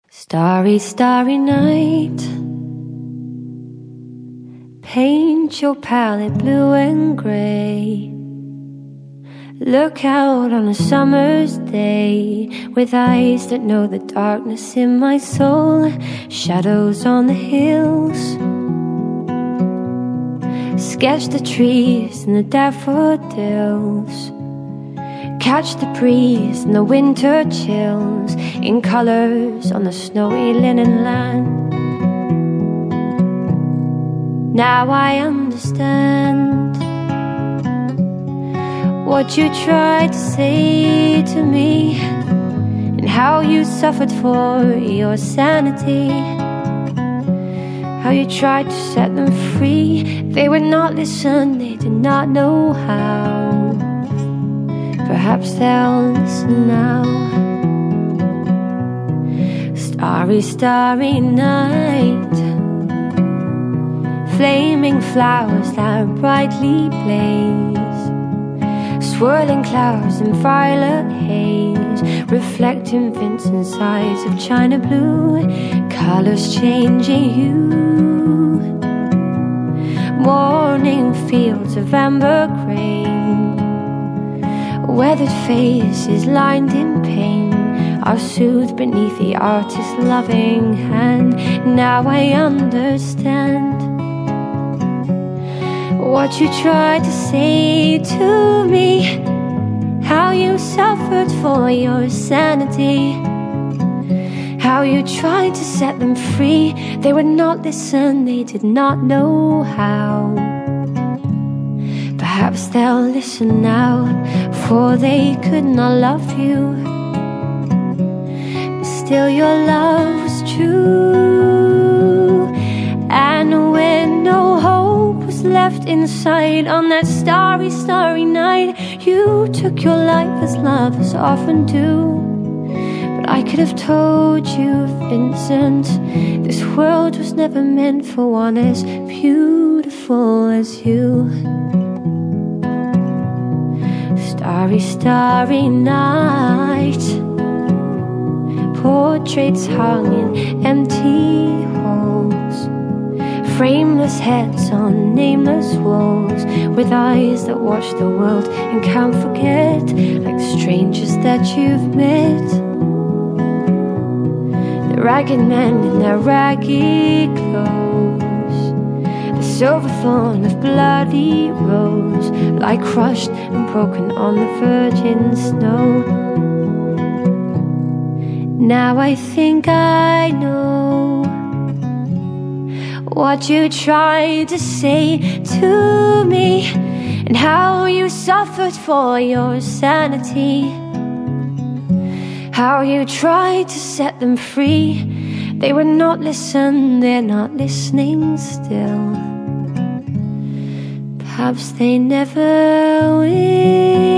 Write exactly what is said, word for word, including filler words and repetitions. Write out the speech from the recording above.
Starry, starry night, paint your palette blue and grey. Look out on a summer's day with eyes that know the darkness in my soul. Shadows on the hills, sketch the trees and the daffodils. Catch the breeze and the winter chills in colors on the snowy linen land. Now I understand what you tried to say to me, and how you suffered for your sanity. How you tried to set them free. They would not listen, they did not know how. Perhaps they'll listen now. Starry, starry night, flaming flowers that brightly blaze, swirling clouds in violet haze, reflecting Vincent's eyes of china blue, colors changing hue, morning fields of amber grain. Weathered faces lined in pain are soothed beneath the artist's loving hand. Now I understand what you tried to say to me, how you suffered for your sanity, how you tried to set them free. They would not listen, they did not know how. Perhaps they'll listen now, for they could not love you, but still your love was true. And when no hope was left inside on that starry, starry night, you took your life as lovers often do. But I could have told you, Vincent, this world was never meant for one as beautiful as you. Starry, starry night, portraits hung in empty halls, frameless heads on nameless walls, with eyes that watch the world and can't forget, like strangers that you've met. The ragged men in their ragged clothes, the silver thorn of bloody rose, lie crushed and broken on the virgin snow. Now I think I know what you tried to say to me, and how you suffered for your sanity, how you tried to set them free. They would not listen, they're not listening still. Perhaps they never will.